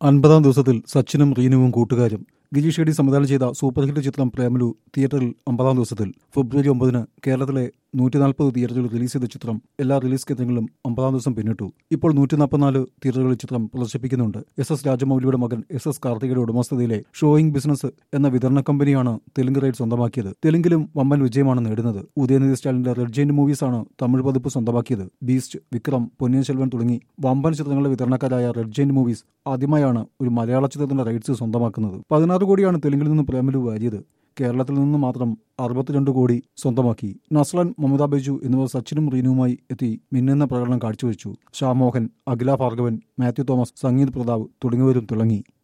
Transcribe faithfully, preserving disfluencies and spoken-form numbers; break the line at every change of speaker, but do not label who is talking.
അൻപതാം ദിവസത്തിൽ സച്ചിനും റീനുവും കൂട്ടുകാരും ഗിരീഷ് ഷെഡി സംവിധാനം ചെയ്ത സൂപ്പർ ഹിറ്റ് ചിത്രം പ്രേമലു തിയേറ്ററിൽ അമ്പതാം ദിവസത്തിൽ ഫെബ്രുവരി ഒമ്പതിന് കേരളത്തിലെ നൂറ്റി നാൽപ്പത് തിയേറ്ററുകളിൽ റിലീസ് ചെയ്ത ചിത്രം എല്ലാ റിലീസ് കേന്ദ്രങ്ങളിലും അമ്പതാം ദിവസം പിന്നിട്ടു. ഇപ്പോൾ നൂറ്റി നാൽപ്പത്തിനാല് തിയേറ്ററുകളിൽ ചിത്രം പ്രദർശിപ്പിക്കുന്നുണ്ട്. എസ് എസ് രാജമൗലിയുടെ മകൻ എസ് എസ് കാർത്തികയുടെ ഉടമസ്ഥതയിലെ ഷോയിങ് ബിസിനസ് എന്ന വിതരണ കമ്പനിയാണ് തെലുങ്ക് റൈറ്റ് സ്വന്തമാക്കിയത്. തെലുങ്കിലും വമ്പൻ വിജയമാണ് നേടുന്നത്. ഉദയനിധി സ്റ്റാലിന്റെ റെഡ് ജെയിന്റ് മൂവീസാണ് തമിഴ് പതിപ്പ് സ്വന്തമാക്കിയത്. ബീസ്റ്റ്, വിക്രം, പൊന്നിയിൻ സെൽവൻ തുടങ്ങി വമ്പൻ ചിത്രങ്ങളുടെ വിതരണക്കാരായ റെഡ് ജെയിന്റ് മൂവീസ് ആദ്യമായാണ് ഒരു മലയാള ചിത്രത്തിന്റെ റൈറ്റ്സ് സ്വന്തമാക്കുന്നത്. പതിനാറ് കോടിയാണ് തെലുങ്കിൽ നിന്ന് പ്രേമലു വാരിയത്. കേരളത്തിൽ നിന്ന് മാത്രം അറുപത്തിരണ്ട് കോടി സ്വന്തമാക്കി. നസ്ലൻ, മമത ബൈജു എന്നിവർ സച്ചിനും റീനുവുമായി എത്തി മിന്നുന്ന പ്രകടനം കാഴ്ചവെച്ചു. ഷാമോഹൻ, അഖില ഭാർഗവൻ, മാത്യു തോമസ്, സംഗീത് പ്രതാപ് തുടങ്ങിയവരും തിളങ്ങി.